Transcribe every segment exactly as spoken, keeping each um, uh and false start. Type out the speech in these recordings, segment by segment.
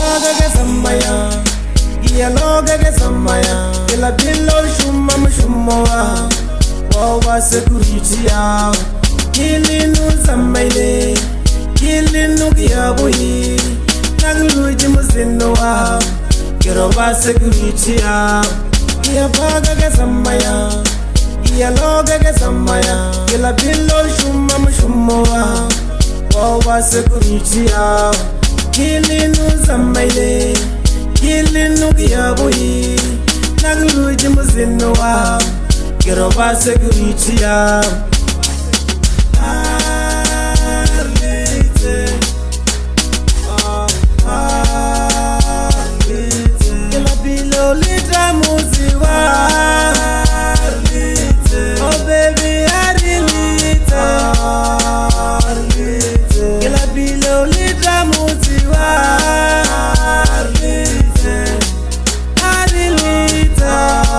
baga ke samaya iya loga ke samaya kila billo shumma mshumowa wa security ya kilinu samaile kilinu kiyabuhi nagluji musinowa kiro wa security ya iya baga ke samaya iya loga ke samaya kila billo shumma mshumowa wa security ya kilinu samaile kilinu kiyabuhi nagluji musinowa kiro wa security ya Arlite oh Arlite kila bilo lita muziwa Arlite oh baby Arlite Arlite kila bilo lita muziwa Arlite Arlite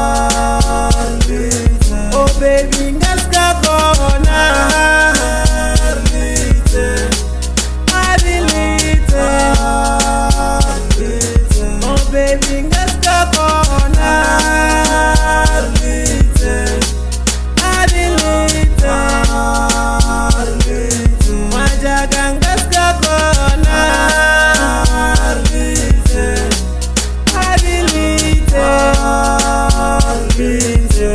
Arlite oh baby ngaska kona Arlite Arlite Arlite oh baby ngaska kona Arlite Arlite Arlite majaga ngaska kona Arlite Arlite Arlite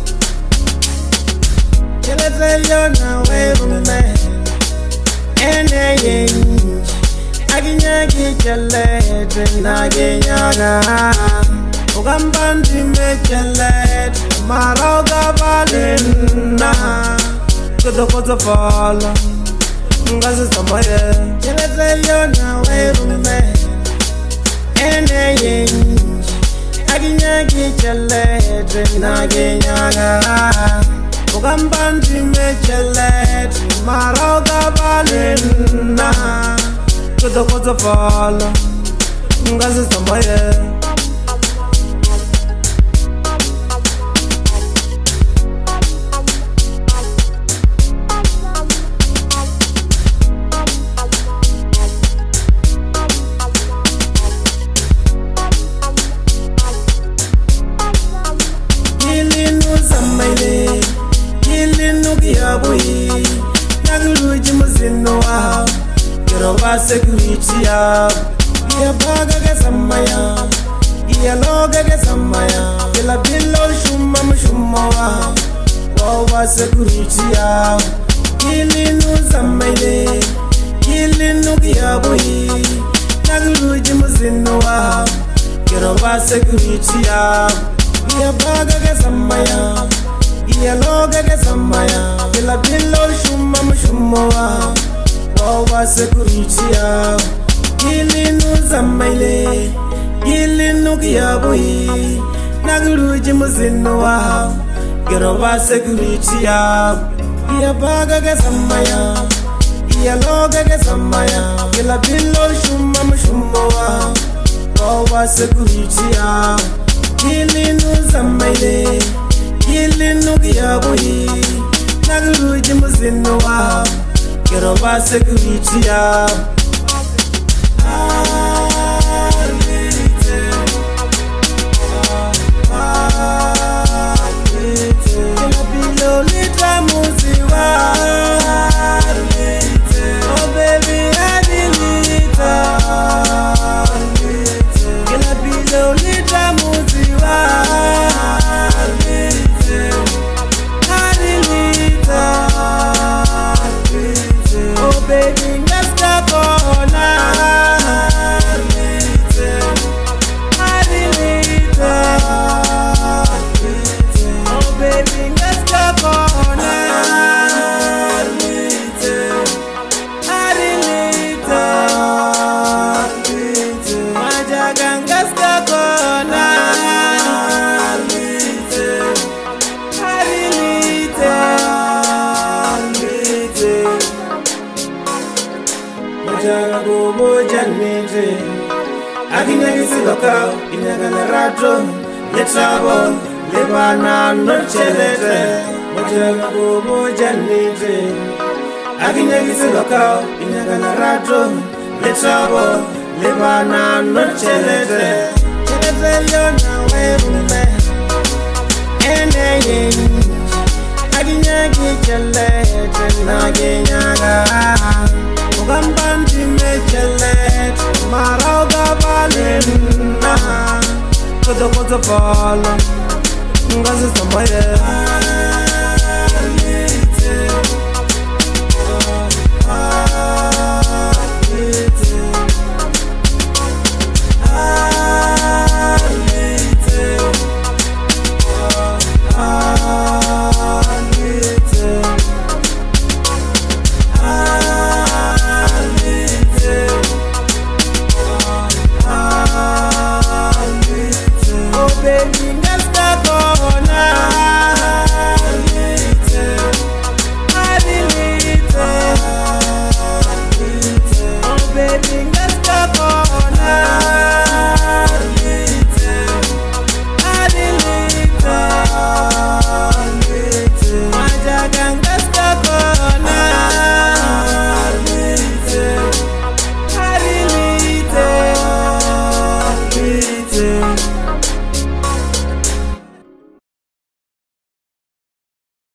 Yona werume ene yen aginyagi chalete naginyaga ugambandi mechalete maroga balena kodo kodo fala ngazi samaye chalete yona werume ene yen aginyagi chalete naginyaga Ugambandi mechelet maroga balena kodo kodo fala ngazi samaye kilinu samaile kilinu kiyabuhi nagluji musinowa kiro wa security ya iya baga ke samaya iya loga ke samaya kila billo shumma mshumowa wa security ya kilinu samaile kilinu kiyabuhi nagluji musinowa kiro wa security ya iya baga ke samaya iya loga ke samaya kila billo shumma mshumowa wa security ya kilinu samaile kilinu kiyabuhi nagluji musinowa kiro wa security ya iya baga ke samaya iya loga ke samaya kila billo shumma mshumowa wa security ya kilinu samaile kilinu kiyabuhi nagluji musinowa kiro wa security ya Arlite Arlite kila bilo lita muziwa Arlite oh baby Arlite Arlite kila bilo lita muziwa Arlite Arlite Arlite oh baby ngaska kona Arlite Arlite Arlite oh baby ngaska kona Arlite Arlite Arlite majaga ngaska kona Arlite Arlite Arlite majaga gobo janete aginyagi siloka inyagana rato letrabo lebana nochelete majaga gobo janete aginyagi siloka inyagana rato letrabo Libana no chelete, chelete yo na werume. Ene ye, aginyagi chelete na ginyaga. Ugambandi me chelete, maroga balena. Koto koto pala, ngazi samaya.